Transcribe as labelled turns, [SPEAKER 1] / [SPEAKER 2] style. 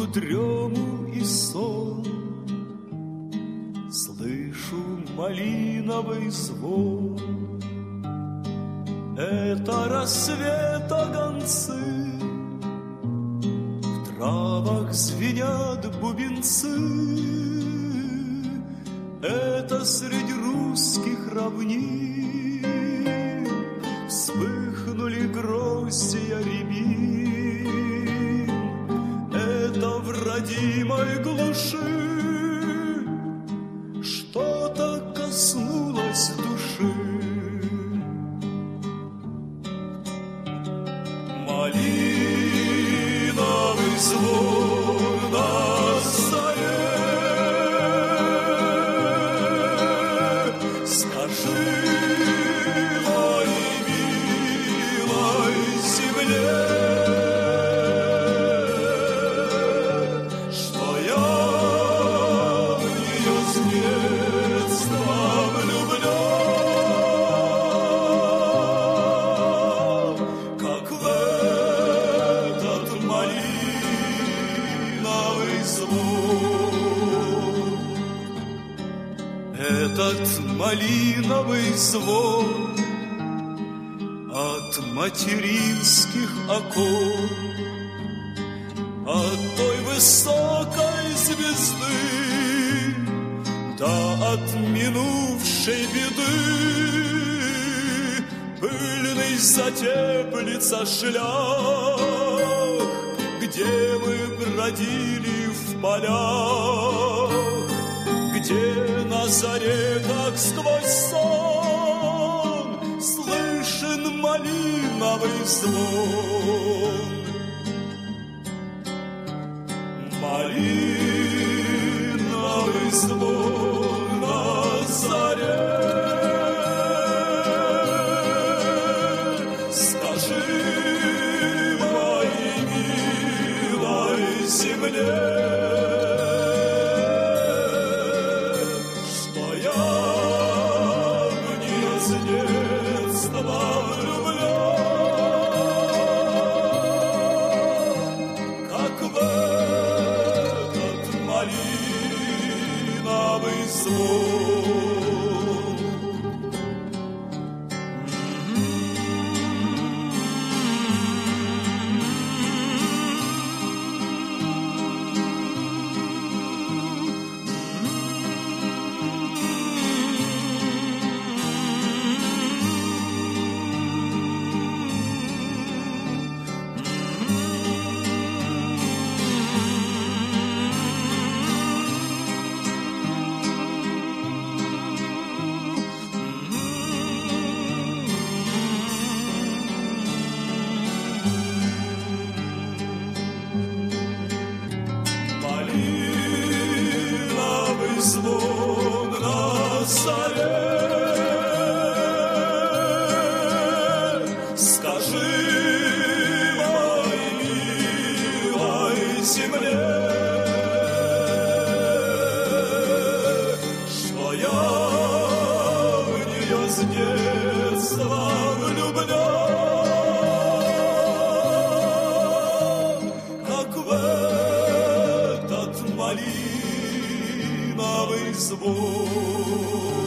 [SPEAKER 1] Буду дрему и сон, слышу малиновый звон. Это рассвета гонцы, в травах звенят бубенцы. Это среди русских равнин вспыхнули гроздья рябин. Это в родимой глуши что-то коснулось души. Малиновый звон на заре. Скажи моей милой земле, что я в нее с детства влюблен, как в этот малиновый звон. Этот малиновый звон от материнских окон, от той высокой звезды, да от минувшей беды. Пыльный затеплится шлях, где мы бродили в полях, где на заре, как сквозь сон, слышен малиновый звон. Малиновый звон на заре. Скажи моей милой земле, звон на заре. Скажи моей милой земле, что я в нее с детства влюблен, как в этот малиновый звон.